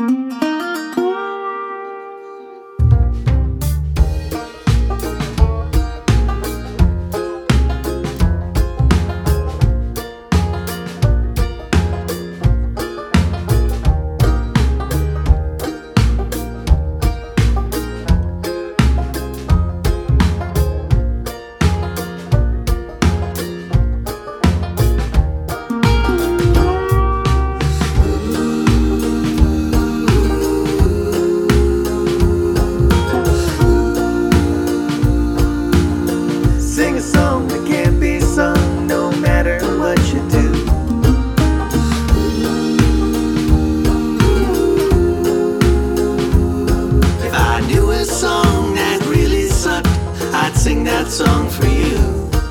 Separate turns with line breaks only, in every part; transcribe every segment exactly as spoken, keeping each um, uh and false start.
Sing a song that can't be sung, no matter what you do. If I knew a song that really sucked, I'd sing that song for you.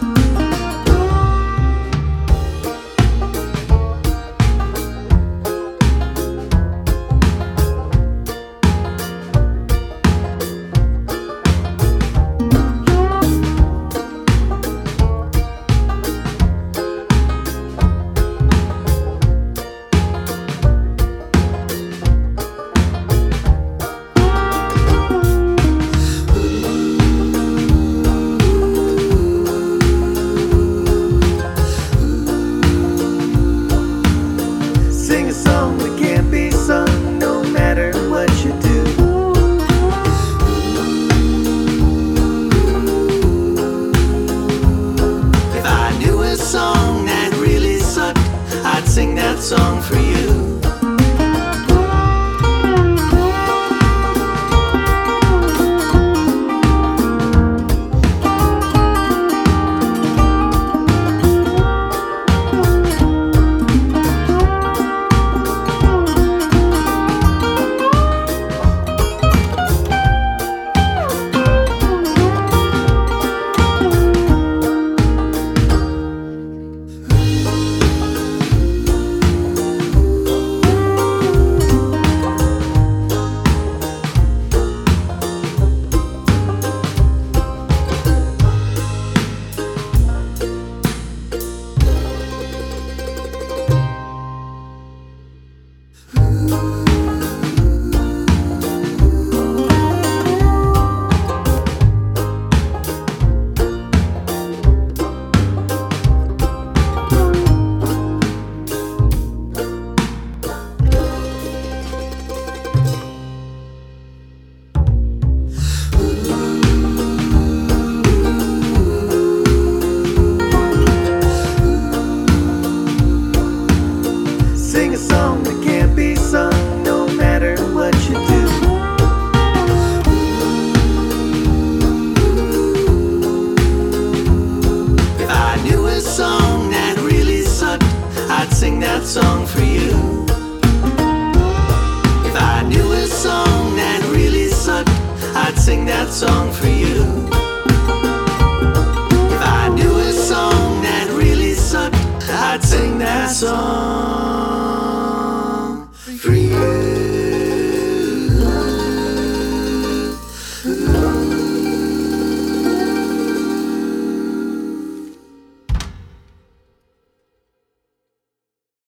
Sing a song that can't be sung, no matter what you do. If I knew a song that really sucked, I'd sing that song for you. Sing a song that can't be sung, no matter what you do. If I knew a song that really sucked, I'd sing that song for you. If I knew a song that really sucked, I'd sing that song for you. If I knew a song that really sucked, I'd sing that song.